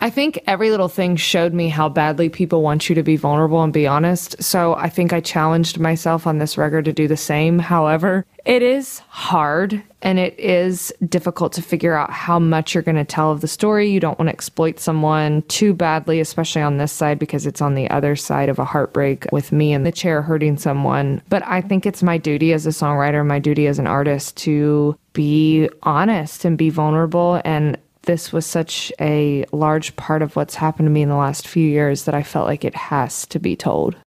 I think every little thing showed me how badly people want you to be vulnerable and be honest. So I think I challenged myself on this record to do the same. However, it is hard and it is difficult to figure out how much you're going to tell of the story. You don't want to exploit someone too badly, especially on this side, because it's on the other side of a heartbreak with me in the chair hurting someone. But I think it's my duty as a songwriter, my duty as an artist to be honest and be vulnerable. And this was such a large part of what's happened to me in the last few years that I felt like it has to be told.